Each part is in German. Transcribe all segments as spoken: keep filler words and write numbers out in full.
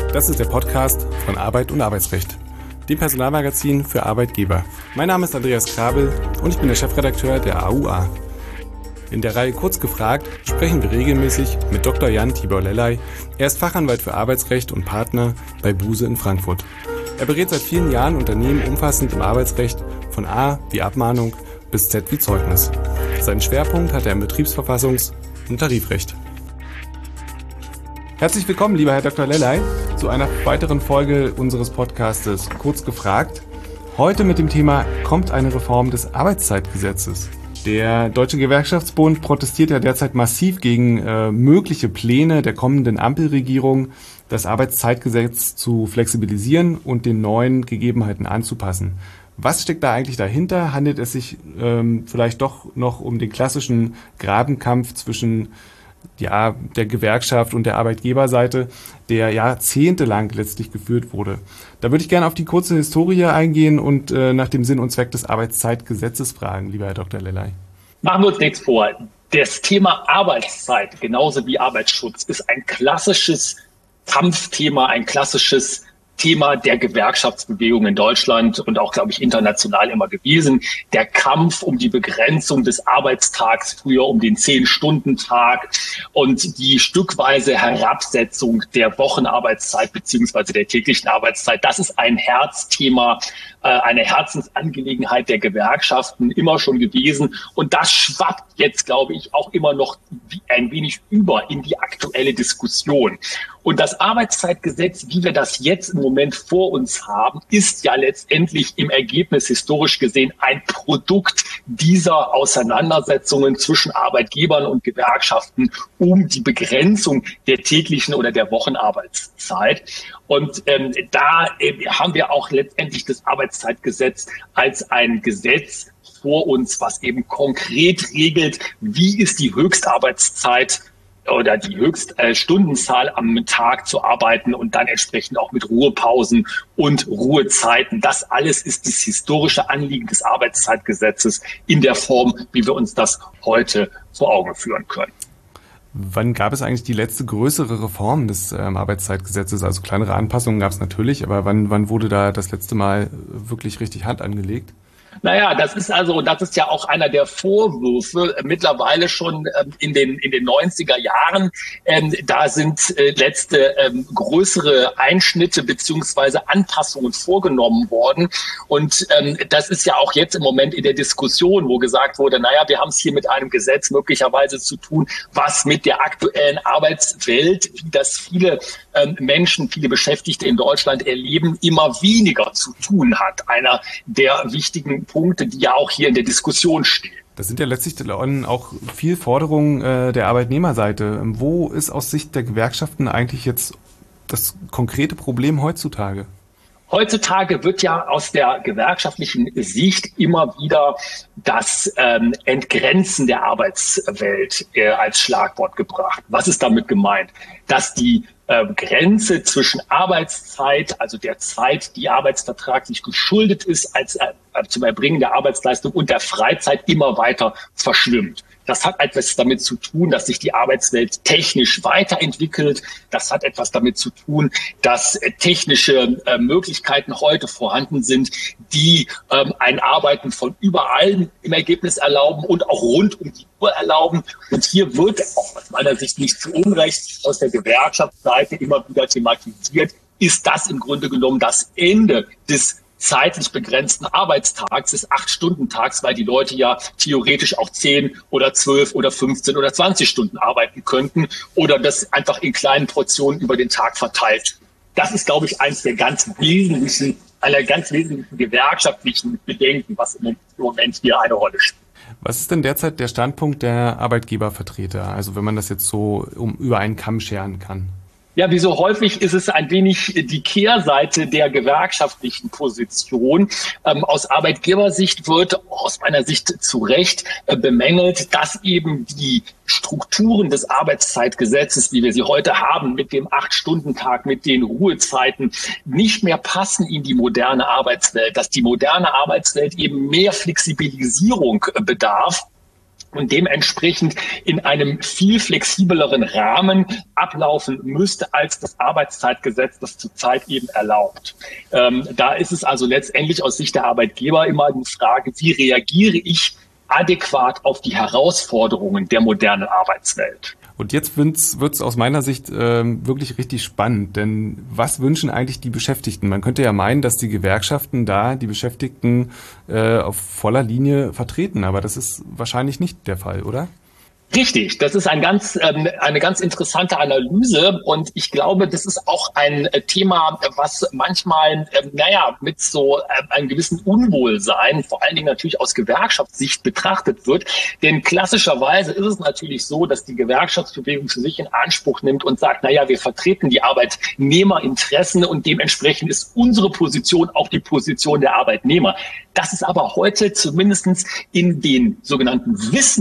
Das ist der Podcast von Arbeit und Arbeitsrecht, dem Personalmagazin für Arbeitgeber. Mein Name ist Andreas Krabel und ich bin der Chefredakteur der A U A. In der Reihe Kurz gefragt sprechen wir regelmäßig mit Doktor Jan Tibor Lellay. Er ist Fachanwalt für Arbeitsrecht und Partner bei Buse in Frankfurt. Er berät seit vielen Jahren Unternehmen umfassend im Arbeitsrecht von A wie Abmahnung bis Z wie Zeugnis. Seinen Schwerpunkt hat er im Betriebsverfassungs- und Tarifrecht. Herzlich willkommen, lieber Herr Doktor Lellay, zu einer weiteren Folge unseres Podcastes Kurz gefragt. Heute mit dem Thema: Kommt eine Reform des Arbeitszeitgesetzes? Der Deutsche Gewerkschaftsbund protestiert ja derzeit massiv gegen äh, mögliche Pläne der kommenden Ampelregierung, das Arbeitszeitgesetz zu flexibilisieren und den neuen Gegebenheiten anzupassen. Was steckt da eigentlich dahinter? Handelt es sich ähm, vielleicht doch noch um den klassischen Grabenkampf zwischen ja, der Gewerkschaft und der Arbeitgeberseite, der jahrzehntelang letztlich geführt wurde? Da würde ich gerne auf die kurze Historie eingehen und äh, nach dem Sinn und Zweck des Arbeitszeitgesetzes fragen, lieber Herr Doktor Lellay. Machen wir uns nichts vor. Das Thema Arbeitszeit, genauso wie Arbeitsschutz, ist ein klassisches Kampfthema, ein klassisches Thema der Gewerkschaftsbewegung in Deutschland und auch, glaube ich, international immer gewesen. Der Kampf um die Begrenzung des Arbeitstags, früher um den Zehn-Stunden-Tag und die stückweise Herabsetzung der Wochenarbeitszeit beziehungsweise der täglichen Arbeitszeit. Das ist ein Herzthema, eine Herzensangelegenheit der Gewerkschaften immer schon gewesen. Und das schwappt jetzt, glaube ich, auch immer noch ein wenig über in die aktuelle Diskussion. Und das Arbeitszeitgesetz, wie wir das jetzt im Moment vor uns haben, ist ja letztendlich im Ergebnis historisch gesehen ein Produkt dieser Auseinandersetzungen zwischen Arbeitgebern und Gewerkschaften um die Begrenzung der täglichen oder der Wochenarbeitszeit. Und ähm, da äh, haben wir auch letztendlich das Arbeitszeitgesetz als ein Gesetz vor uns, was eben konkret regelt, wie ist die Höchstarbeitszeit oder die Höchststundenzahl am Tag zu arbeiten und dann entsprechend auch mit Ruhepausen und Ruhezeiten. Das alles ist das historische Anliegen des Arbeitszeitgesetzes in der Form, wie wir uns das heute vor Augen führen können. Wann gab es eigentlich die letzte größere Reform des ähm, Arbeitszeitgesetzes? Also kleinere Anpassungen gab es natürlich, aber wann, wann wurde da das letzte Mal wirklich richtig Hand angelegt? Naja, das ist also, das ist ja auch einer der Vorwürfe äh, mittlerweile schon ähm, in den in den neunziger Jahren. Ähm, da sind äh, letzte ähm, größere Einschnitte beziehungsweise Anpassungen vorgenommen worden. Und ähm, das ist ja auch jetzt im Moment in der Diskussion, wo gesagt wurde, naja, wir haben es hier mit einem Gesetz möglicherweise zu tun, was mit der aktuellen Arbeitswelt, wie das viele ähm, Menschen, viele Beschäftigte in Deutschland erleben, immer weniger zu tun hat. Einer der wichtigen Punkte, die ja auch hier in der Diskussion stehen. Das sind ja letztlich auch viel Forderungen äh, der Arbeitnehmerseite. Wo ist aus Sicht der Gewerkschaften eigentlich jetzt das konkrete Problem heutzutage? Heutzutage wird ja aus der gewerkschaftlichen Sicht immer wieder das ähm, Entgrenzen der Arbeitswelt äh, als Schlagwort gebracht. Was ist damit gemeint? Dass die äh, Grenze zwischen Arbeitszeit, also der Zeit, die arbeitsvertraglich geschuldet ist, als äh, zum Erbringen der Arbeitsleistung und der Freizeit immer weiter verschwimmt. Das hat etwas damit zu tun, dass sich die Arbeitswelt technisch weiterentwickelt. Das hat etwas damit zu tun, dass äh, technische äh, Möglichkeiten heute vorhanden sind, die ähm, ein Arbeiten von überall im Ergebnis erlauben und auch rund um die Uhr erlauben. Und hier wird auch aus meiner Sicht nicht zu Unrecht aus der Gewerkschaftsseite immer wieder thematisiert, ist das im Grunde genommen das Ende des zeitlich begrenzten Arbeitstags, des Acht-Stunden-Tags, weil die Leute ja theoretisch auch zehn oder zwölf oder fünfzehn oder zwanzig Stunden arbeiten könnten oder das einfach in kleinen Portionen über den Tag verteilt. Das ist, glaube ich, eines der ganz wesentlichen, einer ganz wesentlichen gewerkschaftlichen Bedenken, was im Moment hier eine Rolle spielt. Was ist denn derzeit der Standpunkt der Arbeitgebervertreter? Also wenn man das jetzt so um, über einen Kamm scheren kann. Ja, wie so häufig ist es ein wenig die Kehrseite der gewerkschaftlichen Position. Ähm, aus Arbeitgebersicht wird aus meiner Sicht zu Recht äh, bemängelt, dass eben die Strukturen des Arbeitszeitgesetzes, wie wir sie heute haben, mit dem Acht-Stunden-Tag, mit den Ruhezeiten, nicht mehr passen in die moderne Arbeitswelt, dass die moderne Arbeitswelt eben mehr Flexibilisierung äh, bedarf. und dementsprechend in einem viel flexibleren Rahmen ablaufen müsste, als das Arbeitszeitgesetz das zurzeit eben erlaubt. Ähm, da ist es also letztendlich aus Sicht der Arbeitgeber immer die Frage, wie reagiere ich adäquat auf die Herausforderungen der modernen Arbeitswelt. Und jetzt wird es aus meiner Sicht ähm, wirklich richtig spannend, denn was wünschen eigentlich die Beschäftigten? Man könnte ja meinen, dass die Gewerkschaften da die Beschäftigten äh, auf voller Linie vertreten, aber das ist wahrscheinlich nicht der Fall, oder? Richtig, das ist ein ganz, ähm, eine ganz interessante Analyse und ich glaube, das ist auch ein Thema, was manchmal, ähm, naja, mit so äh, einem gewissen Unwohlsein, vor allen Dingen natürlich aus Gewerkschaftssicht betrachtet wird. Denn klassischerweise ist es natürlich so, dass die Gewerkschaftsbewegung für sich in Anspruch nimmt und sagt, naja, wir vertreten die Arbeitnehmerinteressen und dementsprechend ist unsere Position auch die Position der Arbeitnehmer. Das ist aber heute zumindest in den sogenannten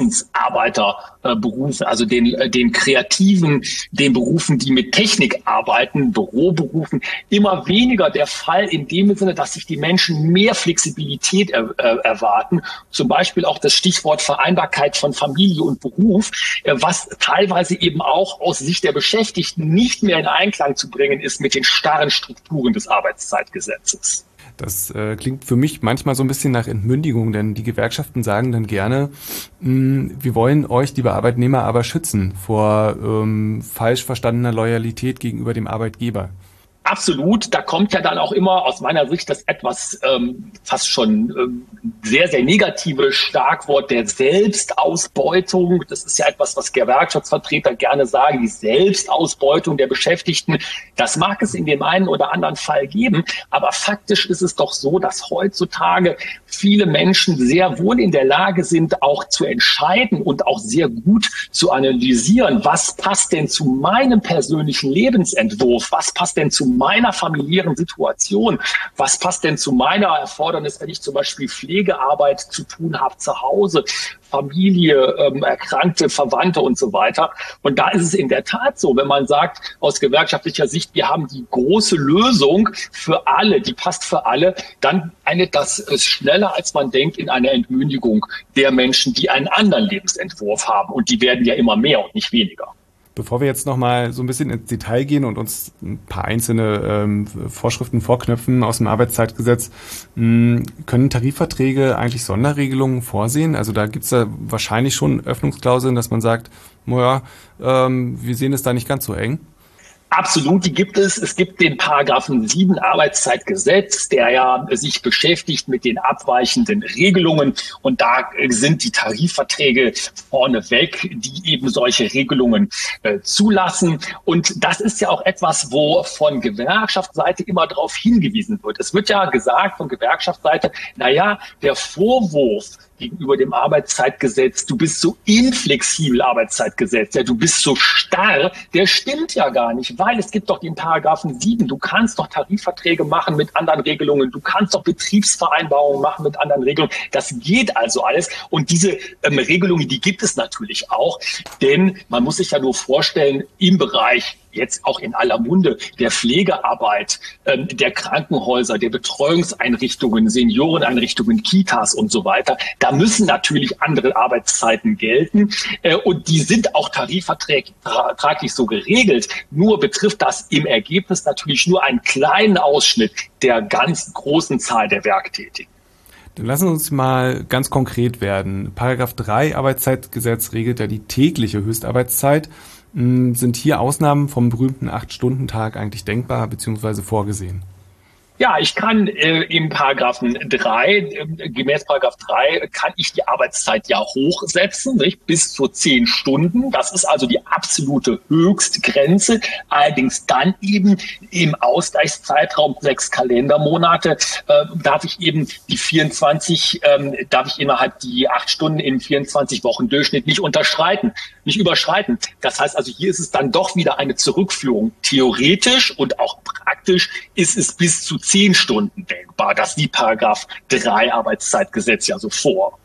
Wissensarbeiterberufen, also den, den kreativen, den Berufen, die mit Technik arbeiten, Büroberufen, immer weniger der Fall in dem Sinne, dass sich die Menschen mehr Flexibilität er, äh, erwarten. Zum Beispiel auch das Stichwort Vereinbarkeit von Familie und Beruf, äh, was teilweise eben auch aus Sicht der Beschäftigten nicht mehr in Einklang zu bringen ist mit den starren Strukturen des Arbeitszeitgesetzes. Das äh, klingt für mich manchmal so ein bisschen nach Entmündigung, denn die Gewerkschaften sagen dann gerne, mh, wir wollen euch, liebe Arbeitnehmer, aber schützen vor ähm, falsch verstandener Loyalität gegenüber dem Arbeitgeber. Absolut, da kommt ja dann auch immer aus meiner Sicht das etwas ähm, fast schon ähm, sehr, sehr negative Schlagwort der Selbstausbeutung. Das ist ja etwas, was Gewerkschaftsvertreter gerne sagen, die Selbstausbeutung der Beschäftigten. Das mag es in dem einen oder anderen Fall geben, aber faktisch ist es doch so, dass heutzutage viele Menschen sehr wohl in der Lage sind, auch zu entscheiden und auch sehr gut zu analysieren, was passt denn zu meinem persönlichen Lebensentwurf, was passt denn zu meiner familiären Situation, was passt denn zu meiner Erfordernis, wenn ich zum Beispiel Pflegearbeit zu tun habe zu Hause, Familie, ähm, erkrankte Verwandte und so weiter. Und da ist es in der Tat so, wenn man sagt, aus gewerkschaftlicher Sicht, wir haben die große Lösung für alle, die passt für alle, dann endet das schneller, als man denkt, in einer Entmündigung der Menschen, die einen anderen Lebensentwurf haben. Und die werden ja immer mehr und nicht weniger. Bevor wir jetzt nochmal so ein bisschen ins Detail gehen und uns ein paar einzelne ähm, Vorschriften vorknöpfen aus dem Arbeitszeitgesetz, mh, können Tarifverträge eigentlich Sonderregelungen vorsehen? Also da gibt es ja wahrscheinlich schon Öffnungsklauseln, dass man sagt, naja, ähm, wir sehen es da nicht ganz so eng. Absolut, die gibt es. Es gibt den Paragraphen sieben Arbeitszeitgesetz, der ja sich beschäftigt mit den abweichenden Regelungen. Und da sind die Tarifverträge vorneweg, die eben solche Regelungen äh, zulassen. Und das ist ja auch etwas, wo von Gewerkschaftsseite immer darauf hingewiesen wird. Es wird ja gesagt von Gewerkschaftsseite, naja, der Vorwurf gegenüber dem Arbeitszeitgesetz, du bist so inflexibel, Arbeitszeitgesetz, ja, du bist so starr, der stimmt ja gar nicht, weil es gibt doch den Paragraphen sieben, du kannst doch Tarifverträge machen mit anderen Regelungen, du kannst doch Betriebsvereinbarungen machen mit anderen Regelungen, das geht also alles und diese ähm, Regelungen, die gibt es natürlich auch, denn man muss sich ja nur vorstellen, im Bereich jetzt auch in aller Munde der Pflegearbeit, ähm, der Krankenhäuser, der Betreuungseinrichtungen, Senioreneinrichtungen, Kitas und so weiter. Da müssen natürlich andere Arbeitszeiten gelten äh, und die sind auch tarifvertraglich so geregelt. Nur betrifft das im Ergebnis natürlich nur einen kleinen Ausschnitt der ganz großen Zahl der Werktätigen. Dann lassen wir uns mal ganz konkret werden. Paragraph drei Arbeitszeitgesetz regelt ja die tägliche Höchstarbeitszeit. Sind hier Ausnahmen vom berühmten acht-Stunden-Tag eigentlich denkbar bzw. vorgesehen? Ja, ich kann äh, im Paragraphen drei, äh, gemäß Paragraph drei, kann ich die Arbeitszeit ja hochsetzen, nicht? Bis zu zehn Stunden. Das ist also die absolute Höchstgrenze. Allerdings dann eben im Ausgleichszeitraum sechs Kalendermonate äh, darf ich eben die vierundzwanzig, ähm, darf ich innerhalb die acht Stunden im vierundzwanzig Wochen Durchschnitt nicht unterschreiten, nicht überschreiten. Das heißt also, hier ist es dann doch wieder eine Zurückführung. Theoretisch und auch praktisch ist es bis zu zehn Stunden denkbar. Das sieht Paragraph drei Arbeitszeitgesetz ja so vor.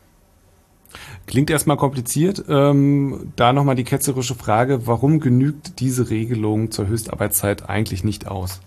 Klingt erstmal kompliziert. Ähm, da nochmal die ketzerische Frage, warum genügt diese Regelung zur Höchstarbeitszeit eigentlich nicht aus?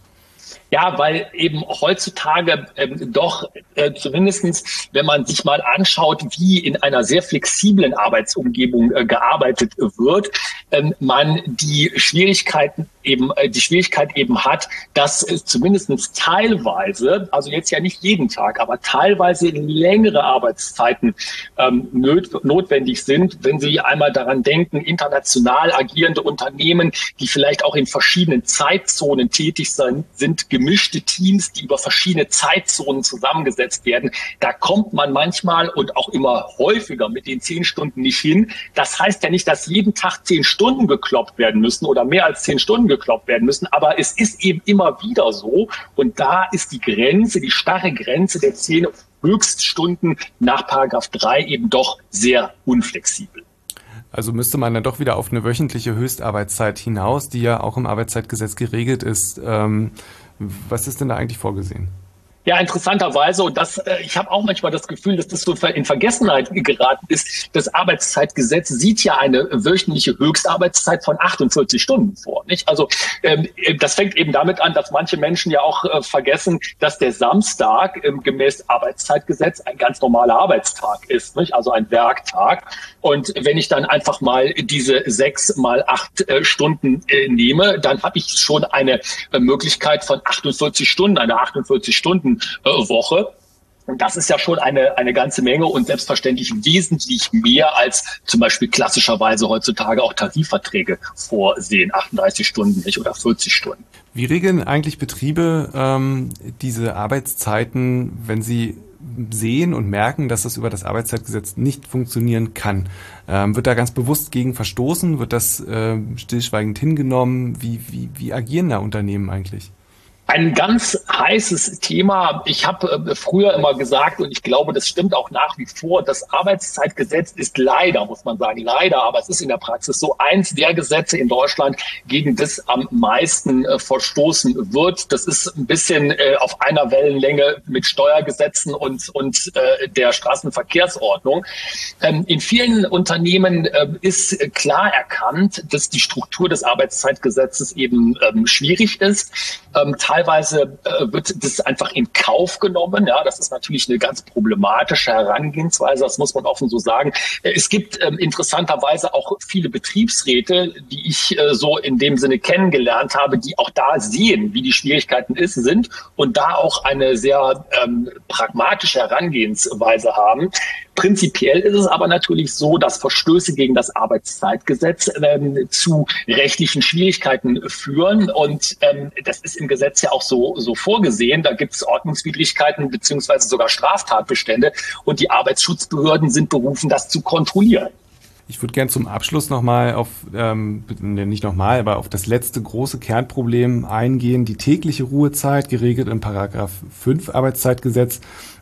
Ja, weil eben heutzutage ähm, doch äh, zumindestens, wenn man sich mal anschaut, wie in einer sehr flexiblen Arbeitsumgebung äh, gearbeitet wird, ähm, man die Schwierigkeiten eben äh, die Schwierigkeit eben hat, dass äh, zumindestens teilweise, also jetzt ja nicht jeden Tag, aber teilweise längere Arbeitszeiten ähm, nöt- notwendig sind, wenn Sie einmal daran denken, international agierende Unternehmen, die vielleicht auch in verschiedenen Zeitzonen tätig sein, sind, gemischte Teams, die über verschiedene Zeitzonen zusammengesetzt werden. Da kommt man manchmal und auch immer häufiger mit den zehn Stunden nicht hin. Das heißt ja nicht, dass jeden Tag zehn Stunden gekloppt werden müssen oder mehr als zehn Stunden gekloppt werden müssen, aber es ist eben immer wieder so. Und da ist die Grenze, die starre Grenze der zehn Höchststunden nach Paragraph drei eben doch sehr unflexibel. Also müsste man dann doch wieder auf eine wöchentliche Höchstarbeitszeit hinaus, die ja auch im Arbeitszeitgesetz geregelt ist. Ähm, was ist denn da eigentlich vorgesehen? Ja, interessanterweise, und das, äh, ich habe auch manchmal das Gefühl, dass das so in Vergessenheit geraten ist. Das Arbeitszeitgesetz sieht ja eine wöchentliche Höchstarbeitszeit von achtundvierzig Stunden vor, nicht? Also ähm, das fängt eben damit an, dass manche Menschen ja auch äh, vergessen, dass der Samstag ähm, gemäß Arbeitszeitgesetz ein ganz normaler Arbeitstag ist, nicht? Also ein Werktag. Und wenn ich dann einfach mal diese sechs mal acht äh, Stunden äh, nehme, dann habe ich schon eine äh, Möglichkeit von achtundvierzig Stunden, eine achtundvierzig Stunden Woche. Und das ist ja schon eine, eine ganze Menge und selbstverständlich wesentlich mehr als zum Beispiel klassischerweise heutzutage auch Tarifverträge vorsehen, achtunddreißig Stunden nicht oder vierzig Stunden. Wie regeln eigentlich Betriebe ähm, diese Arbeitszeiten, wenn sie sehen und merken, dass das über das Arbeitszeitgesetz nicht funktionieren kann? Ähm, wird da ganz bewusst gegen verstoßen? Wird das äh, stillschweigend hingenommen? Wie, wie, wie agieren da Unternehmen eigentlich? Ein ganz heißes Thema. Ich habe äh, früher immer gesagt, und ich glaube, das stimmt auch nach wie vor, das Arbeitszeitgesetz ist leider, muss man sagen, leider, aber es ist in der Praxis so eins der Gesetze in Deutschland, gegen das am meisten äh, verstoßen wird. Das ist ein bisschen äh, auf einer Wellenlänge mit Steuergesetzen und, und äh, der Straßenverkehrsordnung. Ähm, in vielen Unternehmen äh, ist klar erkannt, dass die Struktur des Arbeitszeitgesetzes eben ähm, schwierig ist. Ähm, Teilweise äh, wird das einfach in Kauf genommen. Ja, das ist natürlich eine ganz problematische Herangehensweise. Das muss man offen so sagen. Es gibt ähm, interessanterweise auch viele Betriebsräte, die ich äh, so in dem Sinne kennengelernt habe, die auch da sehen, wie die Schwierigkeiten ist, sind und da auch eine sehr ähm, pragmatische Herangehensweise haben. Prinzipiell ist es aber natürlich so, dass Verstöße gegen das Arbeitszeitgesetz ähm, zu rechtlichen Schwierigkeiten führen. Und ähm, das ist im Gesetz ja auch so, so vorgesehen. Da gibt es Ordnungswidrigkeiten beziehungsweise sogar Straftatbestände. Und die Arbeitsschutzbehörden sind berufen, das zu kontrollieren. Ich würde gern zum Abschluss nochmal auf, ähm, nicht nochmal, aber auf das letzte große Kernproblem eingehen, die tägliche Ruhezeit, geregelt im Paragraph fünf Arbeitszeitgesetz.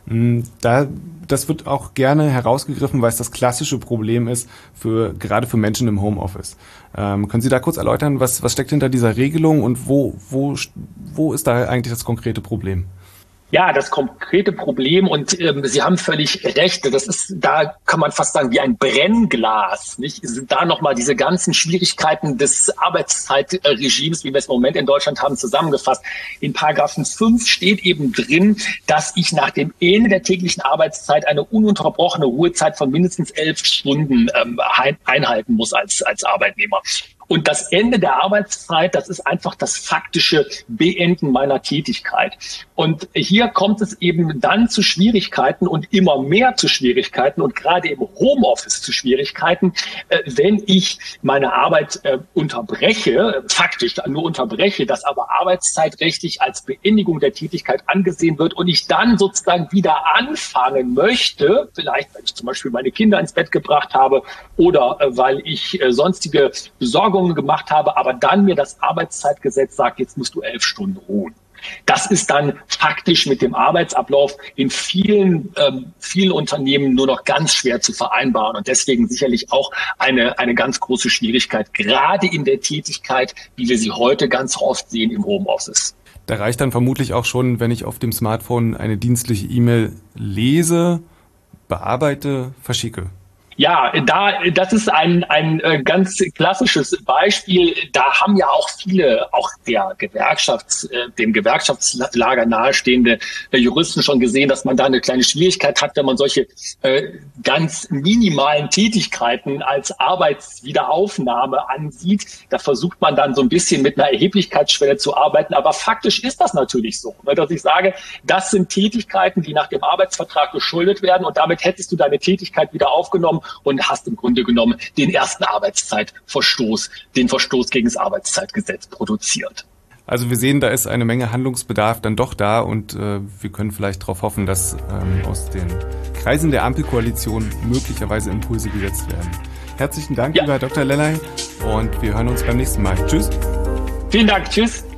Da, das wird auch gerne herausgegriffen, weil es das klassische Problem ist, für, gerade für Menschen im Homeoffice. Ähm, können Sie da kurz erläutern, was, was steckt hinter dieser Regelung und wo, wo, wo ist da eigentlich das konkrete Problem? Ja, das konkrete Problem, und ähm, Sie haben völlig recht, das ist, da kann man fast sagen, wie ein Brennglas, nicht? Sind da nochmal diese ganzen Schwierigkeiten des Arbeitszeitregimes, wie wir es im Moment in Deutschland haben, zusammengefasst. In Paragraphen fünf steht eben drin, dass ich nach dem Ende der täglichen Arbeitszeit eine ununterbrochene Ruhezeit von mindestens elf Stunden ähm, einhalten muss als, als Arbeitnehmer. Und das Ende der Arbeitszeit, das ist einfach das faktische Beenden meiner Tätigkeit. Und hier kommt es eben dann zu Schwierigkeiten und immer mehr zu Schwierigkeiten und gerade im Homeoffice zu Schwierigkeiten, äh, wenn ich meine Arbeit äh, unterbreche, faktisch nur unterbreche, das aber arbeitszeitrechtlich als Beendigung der Tätigkeit angesehen wird und ich dann sozusagen wieder anfangen möchte, vielleicht weil ich zum Beispiel meine Kinder ins Bett gebracht habe oder äh, weil ich äh, sonstige Besorgungen gemacht habe, aber dann mir das Arbeitszeitgesetz sagt, jetzt musst du elf Stunden ruhen. Das ist dann faktisch mit dem Arbeitsablauf in vielen, ähm, vielen Unternehmen nur noch ganz schwer zu vereinbaren und deswegen sicherlich auch eine, eine ganz große Schwierigkeit, gerade in der Tätigkeit, wie wir sie heute ganz oft sehen im Homeoffice. Da reicht dann vermutlich auch schon, wenn ich auf dem Smartphone eine dienstliche E-Mail lese, bearbeite, verschicke. Ja, da, das ist ein, ein ganz klassisches Beispiel. Da haben ja auch viele, auch der Gewerkschafts, dem Gewerkschaftslager nahestehende Juristen schon gesehen, dass man da eine kleine Schwierigkeit hat, wenn man solche äh, ganz minimalen Tätigkeiten als Arbeitswiederaufnahme ansieht. Da versucht man dann so ein bisschen mit einer Erheblichkeitsschwelle zu arbeiten. Aber faktisch ist das natürlich so, ne, dass ich sage, das sind Tätigkeiten, die nach dem Arbeitsvertrag geschuldet werden und damit hättest du deine Tätigkeit wieder aufgenommen und hast im Grunde genommen den ersten Arbeitszeitverstoß, den Verstoß gegen das Arbeitszeitgesetz produziert. Also wir sehen, da ist eine Menge Handlungsbedarf dann doch da und äh, wir können vielleicht darauf hoffen, dass ähm, aus den Kreisen der Ampelkoalition möglicherweise Impulse gesetzt werden. Herzlichen Dank, ja. lieber Herr Doktor Lellay, und wir hören uns beim nächsten Mal. Tschüss. Vielen Dank. Tschüss.